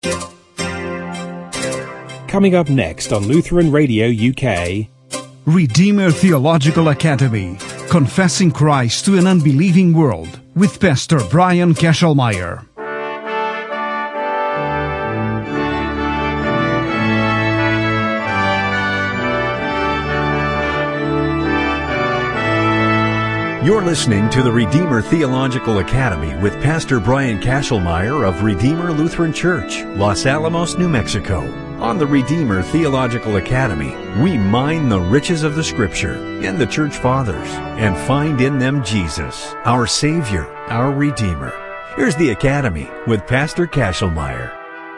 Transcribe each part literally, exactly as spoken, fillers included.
Coming up next on Lutheran Radio U K, Redeemer Theological Academy, Confessing Christ to an Unbelieving World, with Pastor Brian Kesselmeyer. You're listening to the Redeemer Theological Academy with Pastor Brian Kesselmeyer of Redeemer Lutheran Church, Los Alamos, New Mexico. On the Redeemer Theological Academy, we mine the riches of the Scripture and the Church Fathers and find in them Jesus, our Savior, our Redeemer. Here's the Academy with Pastor Kesselmeyer.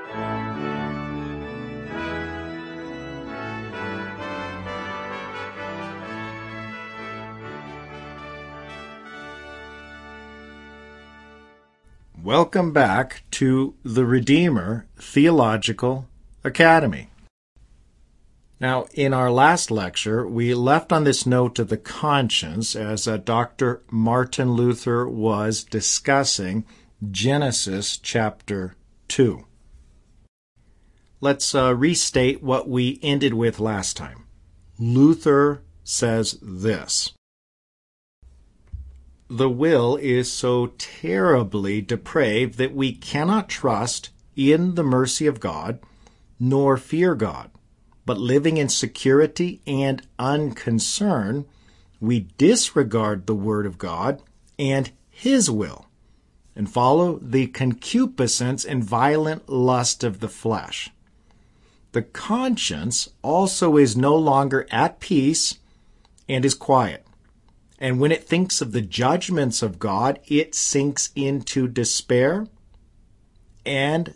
Welcome back to the Redeemer Theological Academy. Now, in our last lecture, we left on this note of the conscience as uh, Doctor Martin Luther was discussing Genesis chapter two. Let's uh, restate what we ended with last time. Luther says this: the will is so terribly depraved that we cannot trust in the mercy of God, nor fear God, but living in security and unconcern, we disregard the Word of God and His will, and follow the concupiscence and violent lust of the flesh. The conscience also is no longer at peace and is quiet. And when it thinks of the judgments of God, it sinks into despair and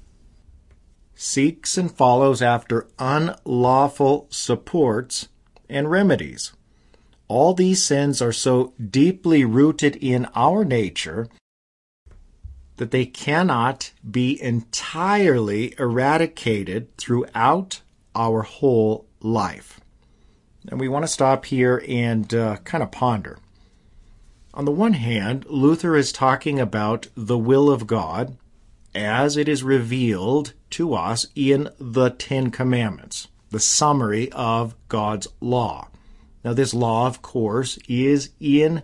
seeks and follows after unlawful supports and remedies. All these sins are so deeply rooted in our nature that they cannot be entirely eradicated throughout our whole life. And we want to stop here and uh, kind of ponder. On the one hand, Luther is talking about the will of God as it is revealed to us in the Ten Commandments, the summary of God's law. Now, this law, of course, is in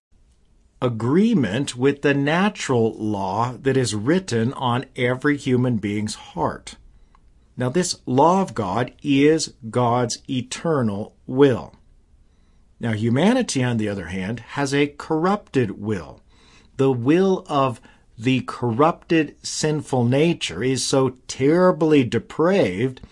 agreement with the natural law that is written on every human being's heart. Now, this law of God is God's eternal will. Now, humanity, on the other hand, has a corrupted will. The will of the corrupted, sinful nature is so terribly depraved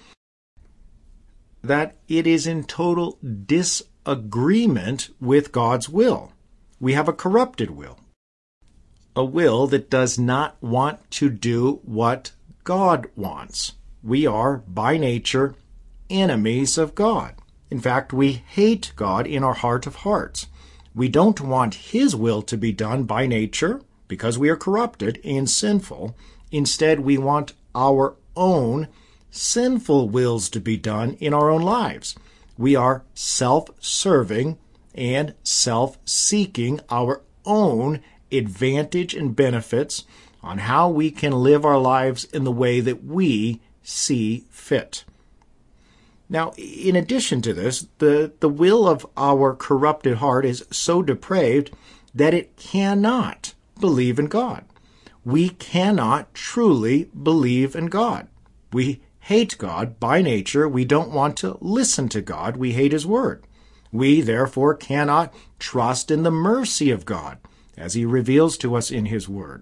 that it is in total disagreement with God's will. We have a corrupted will, a will that does not want to do what God wants. We are, by nature, enemies of God. In fact, we hate God in our heart of hearts. We don't want His will to be done by nature because we are corrupted and sinful. Instead, we want our own sinful wills to be done in our own lives. We are self-serving and self-seeking our own advantage and benefits on how we can live our lives in the way that we see fit. Now, in addition to this, the, the will of our corrupted heart is so depraved that it cannot believe in God. We cannot truly believe in God. We hate God by nature. We don't want to listen to God. We hate His Word. We, therefore, cannot trust in the mercy of God as He reveals to us in His Word.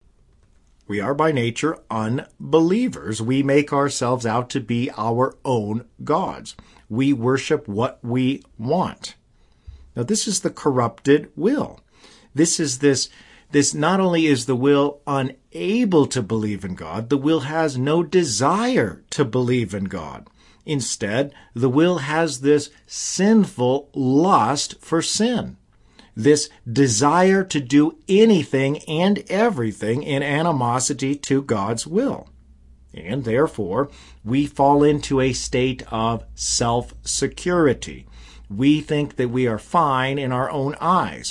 We are by nature unbelievers. We make ourselves out to be our own gods. We worship what we want. Now, this is the corrupted will. This is this, this not only is the will unable to believe in God, the will has no desire to believe in God. Instead, the will has this sinful lust for sin. This desire to do anything and everything in animosity to God's will. And therefore, we fall into a state of self-security. We think that we are fine in our own eyes.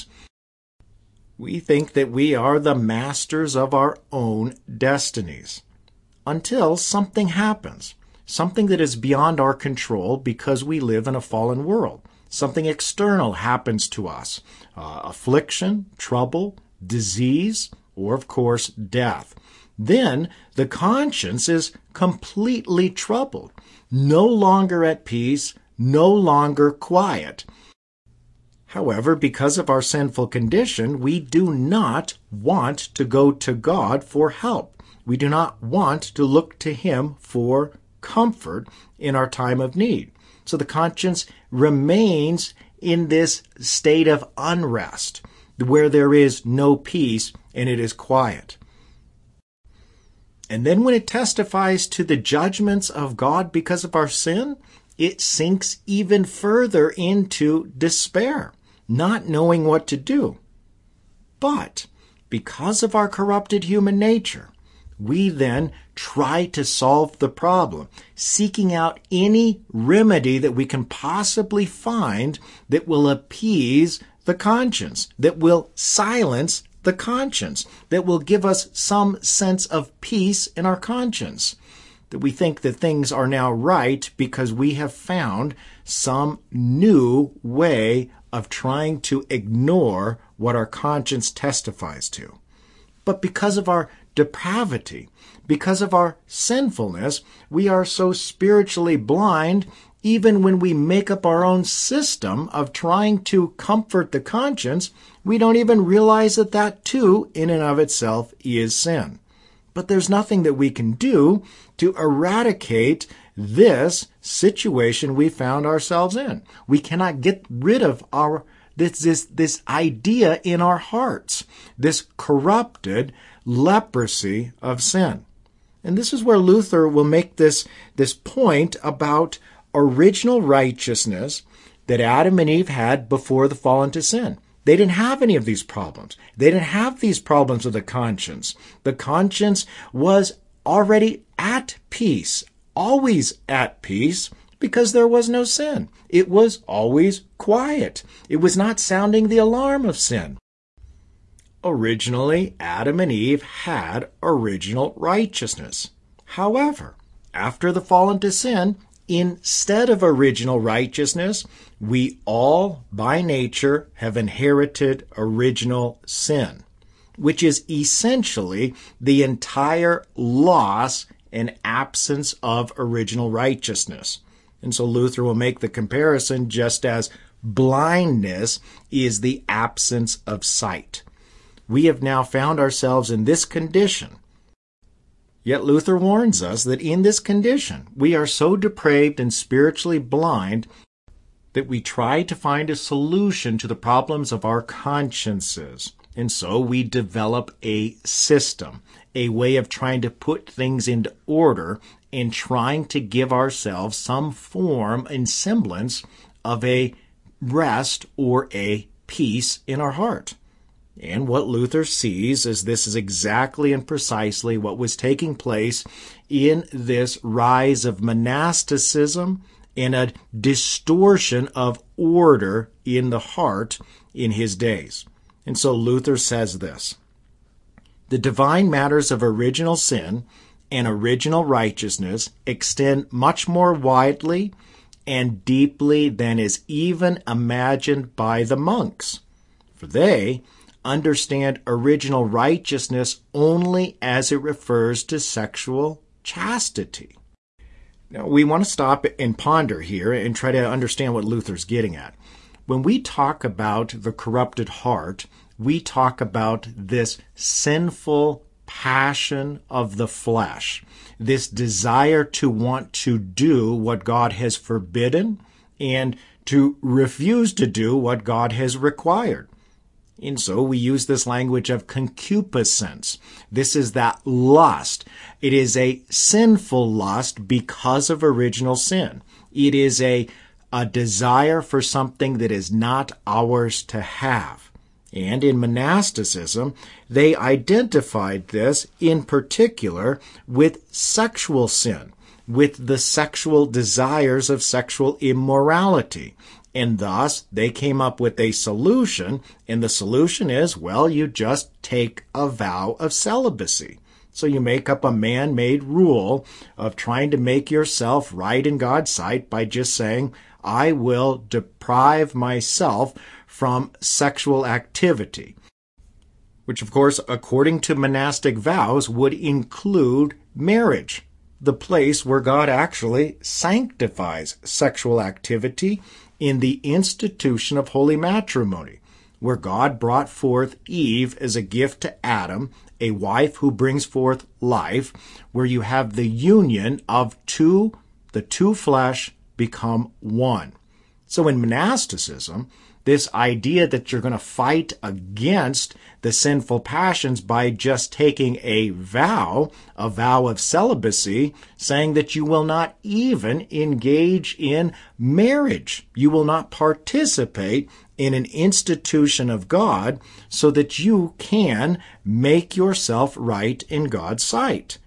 We think that we are the masters of our own destinies. until something happens, something that is beyond our control because we live in a fallen world. Something external happens to us, uh, affliction, trouble, disease, or of course, death. Then the conscience is completely troubled, no longer at peace, no longer quiet. However, because of our sinful condition, we do not want to go to God for help. We do not want to look to Him for comfort in our time of need. So the conscience remains in this state of unrest, where there is no peace and it is quiet. And then when it testifies to the judgments of God because of our sin, it sinks even further into despair, not knowing what to do. But because of our corrupted human nature, we then try to solve the problem, seeking out any remedy that we can possibly find that will appease the conscience, that will silence the conscience, that will give us some sense of peace in our conscience, that we think that things are now right because we have found some new way of trying to ignore what our conscience testifies to. But because of our depravity, because of our sinfulness, we are so spiritually blind, even when we make up our own system of trying to comfort the conscience, we don't even realize that that too, in and of itself, is sin. But there's nothing that we can do to eradicate this situation we found ourselves in. We cannot get rid of our this this this idea in our hearts, this corrupted leprosy of sin. And this is where Luther will make this, this point about original righteousness that Adam and Eve had before the fall into sin. They didn't have any of these problems. They didn't have these problems of the conscience. The conscience was already at peace, always at peace, because there was no sin. It was always quiet. It was not sounding the alarm of sin. Originally, Adam and Eve had original righteousness. However, after the fall into sin, instead of original righteousness, we all, by nature, have inherited original sin, which is essentially the entire loss and absence of original righteousness. And so Luther will make the comparison just as blindness is the absence of sight. We have now found ourselves in this condition. Yet Luther warns us that in this condition, we are so depraved and spiritually blind that we try to find a solution to the problems of our consciences. And so we develop a system, a way of trying to put things into order and trying to give ourselves some form and semblance of a rest or a peace in our heart. And what Luther sees is this is exactly and precisely what was taking place in this rise of monasticism and a distortion of order in the heart in his days. And so Luther says this: the divine matters of original sin and original righteousness extend much more widely and deeply than is even imagined by the monks. For they understand original righteousness only as it refers to sexual chastity. Now, we want to stop and ponder here and try to understand what Luther's getting at. When we talk about the corrupted heart, we talk about this sinful passion of the flesh, this desire to want to do what God has forbidden and to refuse to do what God has required. And so we use this language of concupiscence. This is that lust. It is a sinful lust because of original sin. It is a, a desire for something that is not ours to have. And in monasticism, they identified this in particular with sexual sin, with the sexual desires of sexual immorality. And thus, they came up with a solution, and the solution is, well, you just take a vow of celibacy. So you make up a man-made rule of trying to make yourself right in God's sight by just saying, I will deprive myself from sexual activity, which of course, according to monastic vows, would include marriage, the place where God actually sanctifies sexual activity in the institution of holy matrimony, where God brought forth Eve as a gift to Adam, a wife who brings forth life, where you have the union of two, the two flesh become one. So in monasticism, this idea that you're going to fight against the sinful passions by just taking a vow, a vow of celibacy, saying that you will not even engage in marriage. You will not participate in an institution of God so that you can make yourself right in God's sight.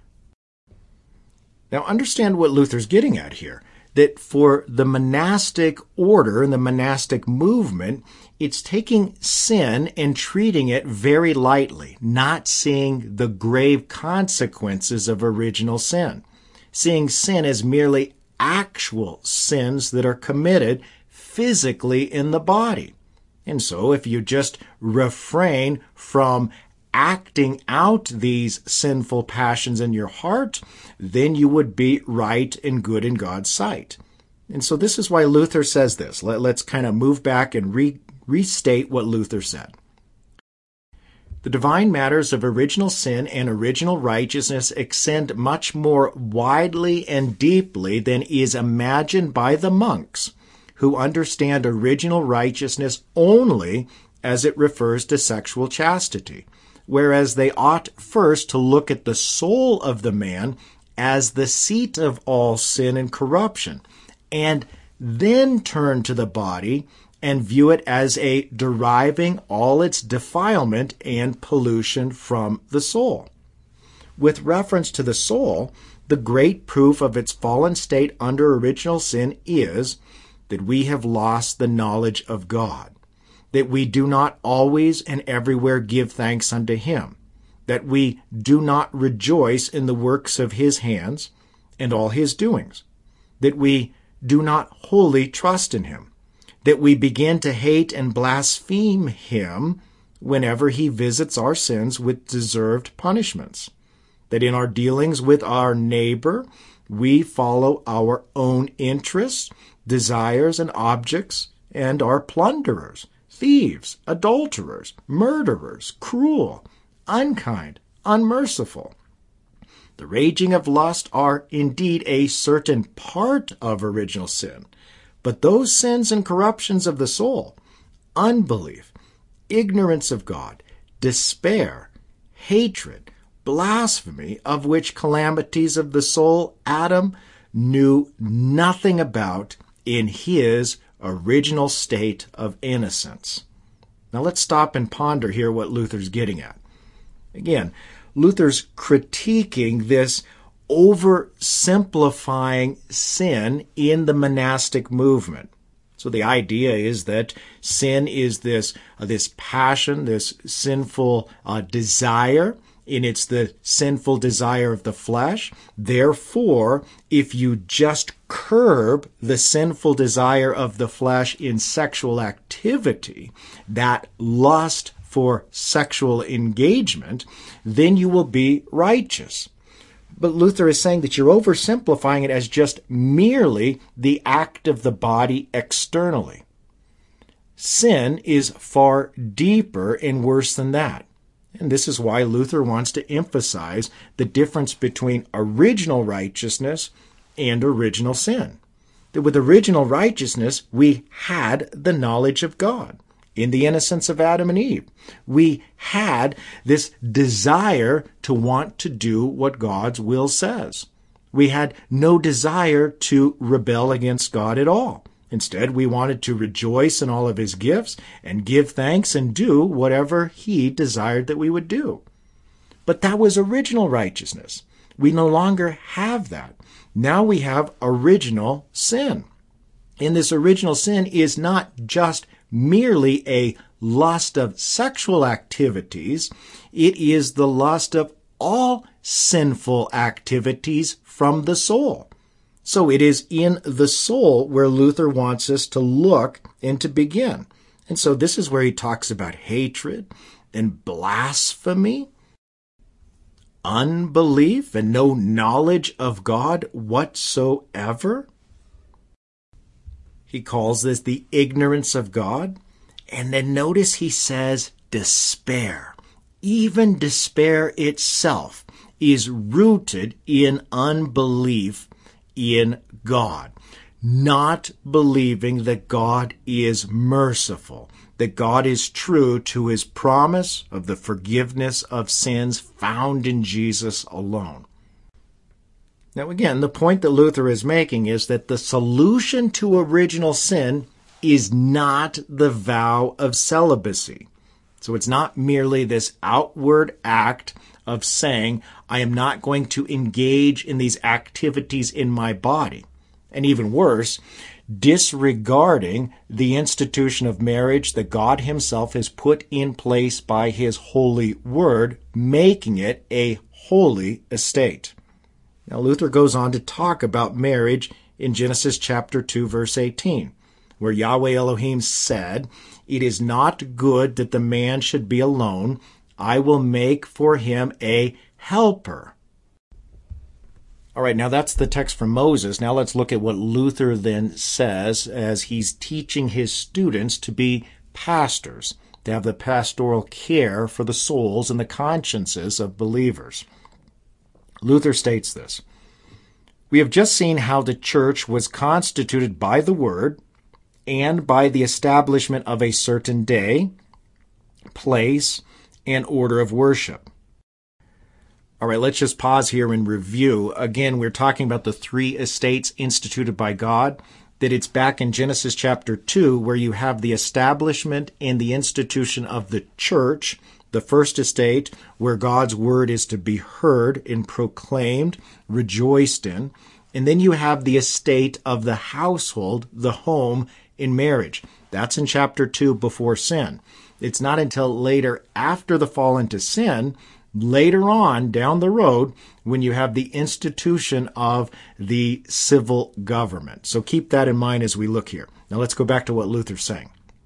Now understand what Luther's getting at here. That for the monastic order and the monastic movement, it's taking sin and treating it very lightly, not seeing the grave consequences of original sin, seeing sin as merely actual sins that are committed physically in the body. And so if you just refrain from acting out these sinful passions in your heart, then you would be right and good in God's sight. And so this is why Luther says this. Let, let's kind of move back and re, restate what Luther said. The divine matters of original sin and original righteousness extend much more widely and deeply than is imagined by the monks, who understand original righteousness only as it refers to sexual chastity, whereas they ought first to look at the soul of the man as the seat of all sin and corruption, and then turn to the body and view it as a deriving all its defilement and pollution from the soul. With reference to the soul, the great proof of its fallen state under original sin is that we have lost the knowledge of God, that we do not always and everywhere give thanks unto him, that we do not rejoice in the works of his hands and all his doings, that we do not wholly trust in him, that we begin to hate and blaspheme him whenever he visits our sins with deserved punishments, that in our dealings with our neighbor, we follow our own interests, desires, and objects, and are plunderers, thieves, adulterers, murderers, cruel, unkind, unmerciful. The raging of lust are indeed a certain part of original sin, but those sins and corruptions of the soul, unbelief, ignorance of God, despair, hatred, blasphemy, of which calamities of the soul Adam knew nothing about in his original state of innocence. Now let's stop and ponder here what Luther's getting at. Again, Luther's critiquing this oversimplifying sin in the monastic movement. So the idea is that sin is this, uh, this passion, this sinful uh, desire, and it's the sinful desire of the flesh. Therefore, if you just curb the sinful desire of the flesh in sexual activity, that lust for sexual engagement, then you will be righteous. But Luther is saying that you're oversimplifying it as just merely the act of the body externally. Sin is far deeper and worse than that. And this is why Luther wants to emphasize the difference between original righteousness and original sin. That with original righteousness, we had the knowledge of God in the innocence of Adam and Eve. We had this desire to want to do what God's will says. We had no desire to rebel against God at all. Instead, we wanted to rejoice in all of his gifts and give thanks and do whatever he desired that we would do. But that was original righteousness. We no longer have that. Now we have original sin. And this original sin is not just merely a lust of sexual activities. It is the lust of all sinful activities from the soul. So it is in the soul where Luther wants us to look and to begin. And so this is where he talks about hatred and blasphemy, unbelief, and no knowledge of God whatsoever. He calls this the ignorance of God. And then notice he says despair. Even despair itself is rooted in unbelief in God. Not believing that God is merciful, that God is true to his promise of the forgiveness of sins found in Jesus alone. Now again, the point that Luther is making is that the solution to original sin is not the vow of celibacy. So it's not merely this outward act of saying, I am not going to engage in these activities in my body. And even worse, disregarding the institution of marriage that God himself has put in place by his holy word, making it a holy estate. Now Luther goes on to talk about marriage in Genesis chapter two, verse eighteen, where Yahweh Elohim said, it is not good that the man should be alone. I will make for him a helper. All right, now that's the text from Moses. Now let's look at what Luther then says as he's teaching his students to be pastors, to have the pastoral care for the souls and the consciences of believers. Luther states this: we have just seen how the church was constituted by the word and by the establishment of a certain day, place, and order of worship. All right, let's just pause here and review. Again, we're talking about the three estates instituted by God, that it's back in Genesis chapter two where you have the establishment and the institution of the church, the first estate where God's word is to be heard and proclaimed, rejoiced in. And then you have the estate of the household, the home, in marriage. That's in chapter two before sin. It's not until later, after the fall into sin, later on down the road, when you have the institution of the civil government. So keep that in mind as we look here. Now let's go back to what Luther's saying.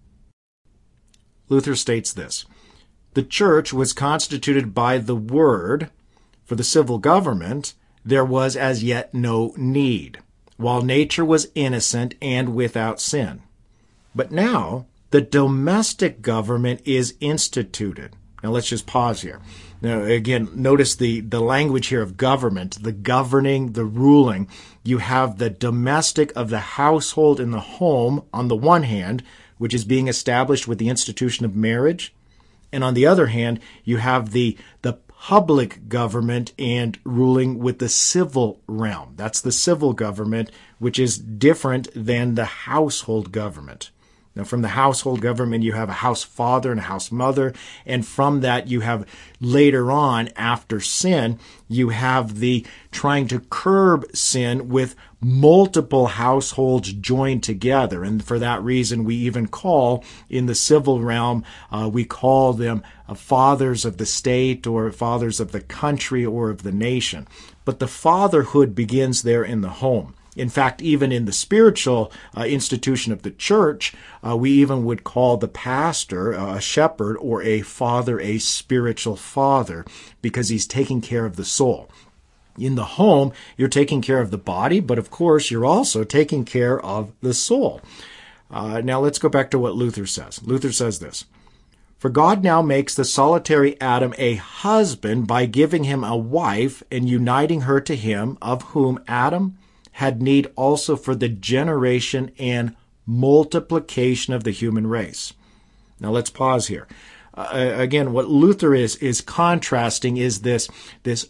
Luther states this: the church was constituted by the word. For the civil government, there was as yet no need, while nature was innocent and without sin. But now, the domestic government is instituted. Now let's just pause here. Now again, notice the, the language here of government, the governing, the ruling. You have the domestic of the household in the home on the one hand, which is being established with the institution of marriage. And on the other hand, you have the, the public government and ruling with the civil realm. That's the civil government, which is different than the household government. Now, from the household government, you have a house father and a house mother. And from that, you have later on, after sin, you have the trying to curb sin with multiple households joined together. And for that reason, we even call, in the civil realm, uh, we call them uh, fathers of the state or fathers of the country or of the nation. But the fatherhood begins there in the home. In fact, even in the spiritual uh, institution of the church, uh, we even would call the pastor uh, a shepherd or a father, a spiritual father, because he's taking care of the soul. In the home, you're taking care of the body, but of course, you're also taking care of the soul. Uh, now, let's go back to what Luther says. Luther says this: for God now makes the solitary Adam a husband by giving him a wife and uniting her to him, of whom Adam had need also for the generation and multiplication of the human race. Now let's pause here. Uh, again, what Luther is is contrasting is this, this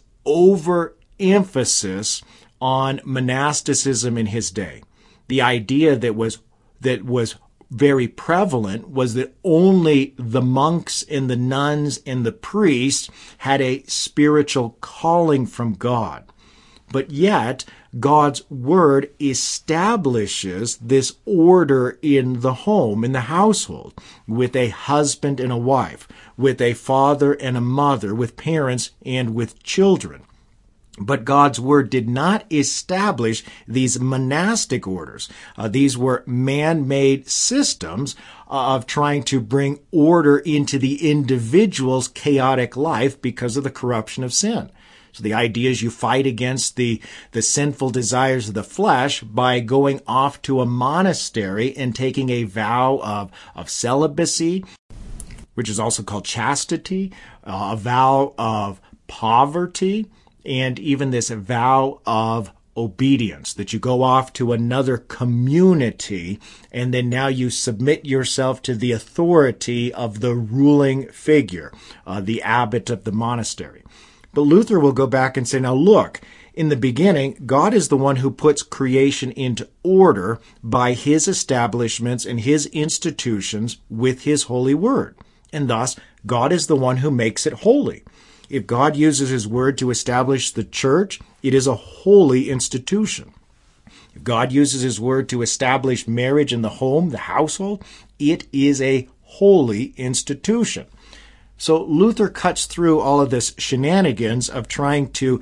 overemphasis on monasticism in his day. The idea that was that was very prevalent was that only the monks and the nuns and the priests had a spiritual calling from God. But yet, God's word establishes this order in the home, in the household, with a husband and a wife, with a father and a mother, with parents and with children. But God's Word did not establish these monastic orders. Uh, these were man-made systems of trying to bring order into the individual's chaotic life because of the corruption of sin. So the idea is you fight against the, the sinful desires of the flesh by going off to a monastery and taking a vow of, of celibacy, which is also called chastity, uh, a vow of poverty, and even this vow of obedience, that you go off to another community and then now you submit yourself to the authority of the ruling figure, uh, the abbot of the monastery. But Luther will go back and say, now look, in the beginning, God is the one who puts creation into order by his establishments and his institutions with his holy word. And thus, God is the one who makes it holy. If God uses his word to establish the church, it is a holy institution. If God uses his word to establish marriage in the home, the household, it is a holy institution. So Luther cuts through all of this shenanigans of trying to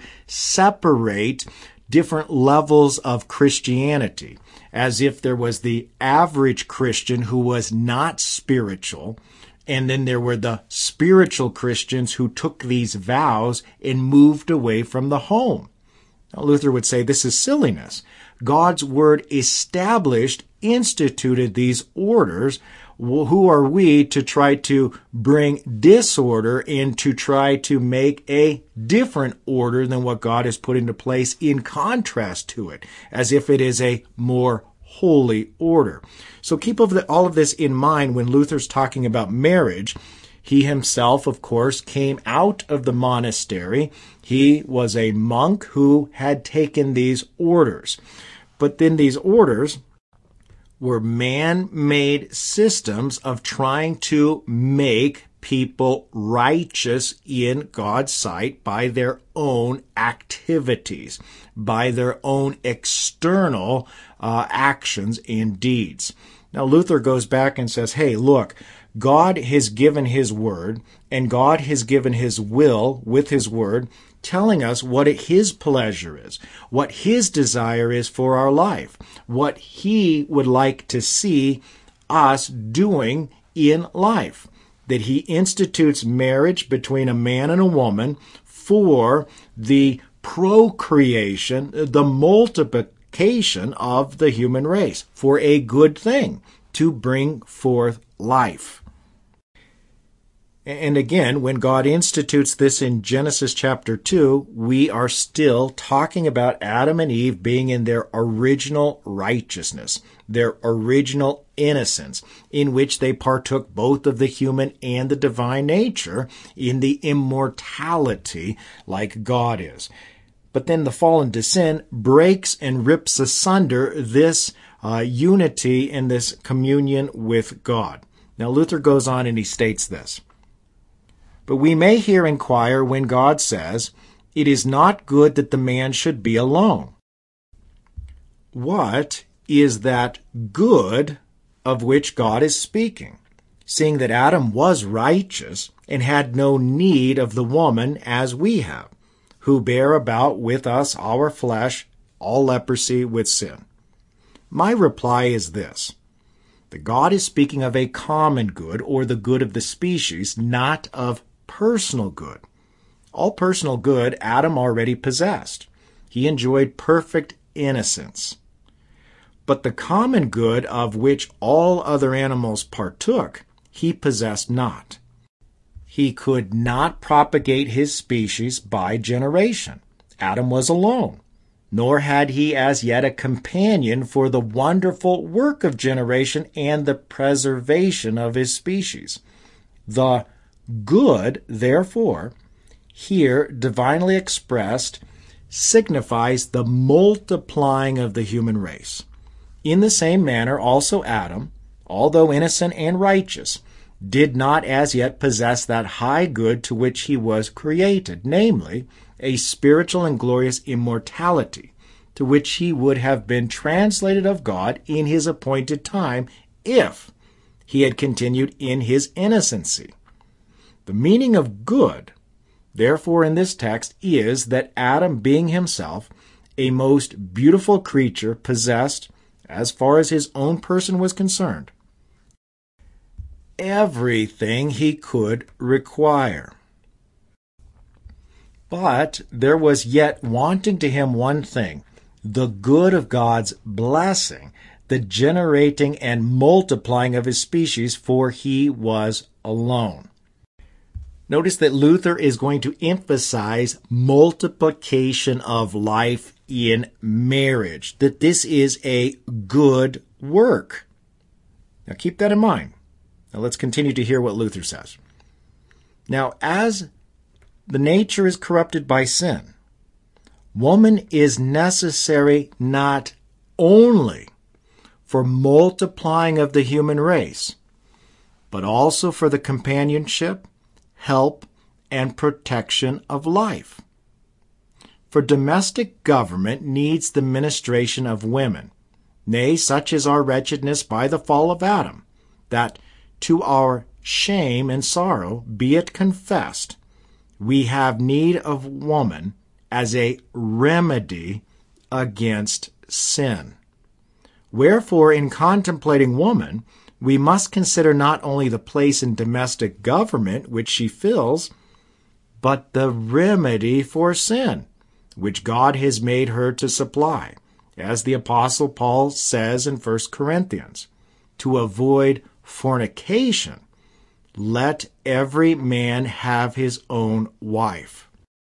separate different levels of Christianity, as if there was the average Christian who was not spiritual, and then there were the spiritual Christians who took these vows and moved away from the home. Now, Luther would say this is silliness. God's word established, instituted these orders. Who are we to try to bring disorder and to try to make a different order than what God has put into place in contrast to it, as if it is a more holy order? So keep all of this in mind when Luther's talking about marriage. He himself, of course, came out of the monastery. He was a monk who had taken these orders. But then these orders were man-made systems of trying to make people righteous in God's sight by their own activities, by their own external uh, actions and deeds. Now, Luther goes back and says, hey, look, God has given his word, and God has given his will with his word, telling us what his pleasure is, what his desire is for our life, what he would like to see us doing in life. That he institutes marriage between a man and a woman for the procreation, the multiplication of the human race, for a good thing, to bring forth life. And again, when God institutes this in Genesis chapter two, we are still talking about Adam and Eve being in their original righteousness, their original innocence, in which they partook both of the human and the divine nature in the immortality like God is. But then the fall into sin breaks and rips asunder this uh, unity and this communion with God. Now Luther goes on and he states this. But we may here inquire when God says, "It is not good that the man should be alone." What is that good of which God is speaking, seeing that Adam was righteous and had no need of the woman as we have, who bear about with us our flesh, all leprosy with sin? My reply is this. That God is speaking of a common good, or the good of the species, not of personal good. All personal good Adam already possessed. He enjoyed perfect innocence. But the common good of which all other animals partook, he possessed not. He could not propagate his species by generation. Adam was alone, nor had he as yet a companion for the wonderful work of generation and the preservation of his species. The good, therefore, here divinely expressed, signifies the multiplying of the human race. In the same manner also Adam, although innocent and righteous, did not as yet possess that high good to which he was created, namely, a spiritual and glorious immortality, to which he would have been translated of God in his appointed time if he had continued in his innocency. The meaning of good therefore, in this text is that Adam, being himself a most beautiful creature, possessed, as far as his own person was concerned, everything he could require. But there was yet wanting to him one thing, the good of God's blessing, the generating and multiplying of his species, for he was alone. Notice that Luther is going to emphasize multiplication of life in marriage, that this is a good work. Now keep that in mind. Now let's continue to hear what Luther says. Now, as the nature is corrupted by sin, woman is necessary not only for multiplying of the human race, but also for the companionship, help, and protection of life. For domestic government needs the ministration of women, nay, such is our wretchedness by the fall of Adam, that to our shame and sorrow, be it confessed, we have need of woman as a remedy against sin. Wherefore, in contemplating woman, we must consider not only the place in domestic government which she fills, but the remedy for sin, which God has made her to supply, as the Apostle Paul says in First Corinthians, to avoid fornication, let every man have his own wife.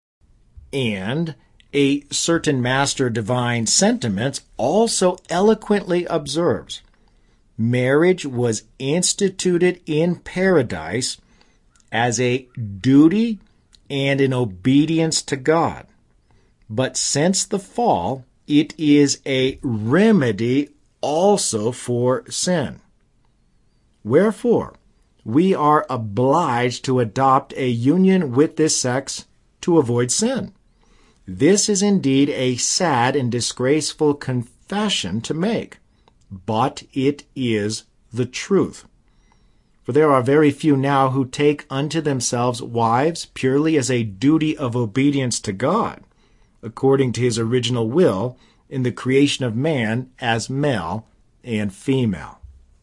And a certain master divine sentiments also eloquently observes, marriage was instituted in paradise as a duty and in obedience to God. But since the fall, it is a remedy also for sin. Wherefore, we are obliged to adopt a union with this sex to avoid sin. This is indeed a sad and disgraceful confession to make, but it is the truth. For there are very few now who take unto themselves wives purely as a duty of obedience to God, according to his original will in the creation of man as male and female.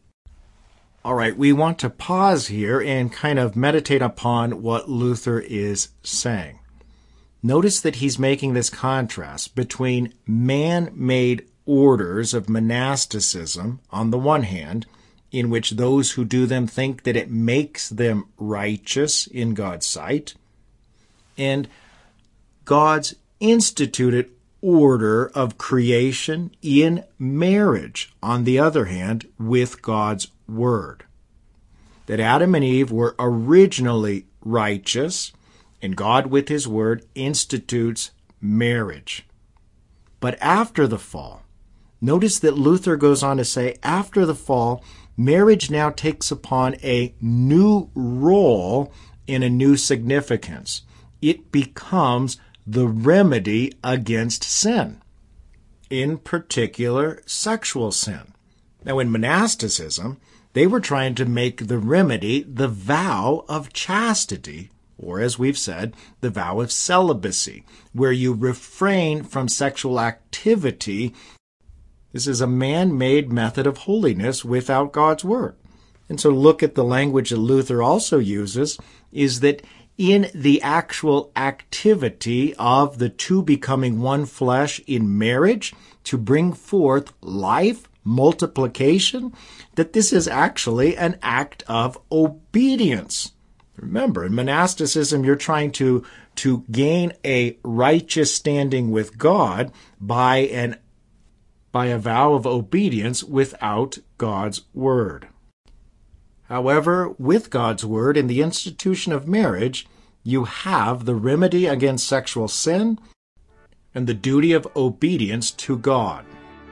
All right, we want to pause here and kind of meditate upon what Luther is saying. Notice that he's making this contrast between man-made orders of monasticism on the one hand, in which those who do them think that it makes them righteous in God's sight, and God's instituted order of creation in marriage, on the other hand, with God's Word. That Adam and Eve were originally righteous, and God with His Word institutes marriage. But after the fall, notice that Luther goes on to say, after the fall, marriage now takes upon a new role and a new significance. It becomes the remedy against sin, in particular sexual sin. Now, in monasticism, they were trying to make the remedy the vow of chastity, or as we've said, the vow of celibacy, where you refrain from sexual activity. This is a man-made method of holiness without God's Word. And so look at the language that Luther also uses, is that in the actual activity of the two becoming one flesh in marriage to bring forth life, multiplication, that this is actually an act of obedience. Remember, in monasticism, you're trying to, to gain a righteous standing with God by an by a vow of obedience without God's Word. However, with God's Word in the institution of marriage, you have the remedy against sexual sin and the duty of obedience to God.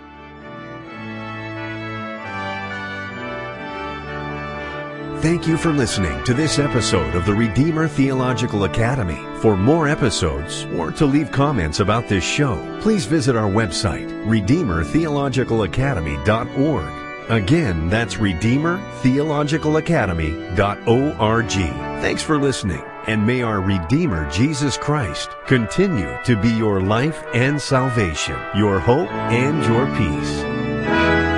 Thank you for listening to this episode of the Redeemer Theological Academy. For more episodes or to leave comments about this show, please visit our website, redeemer theological academy dot org. Again, that's redeemer theological academy dot org. Thanks for listening. And may our Redeemer, Jesus Christ, continue to be your life and salvation, your hope and your peace.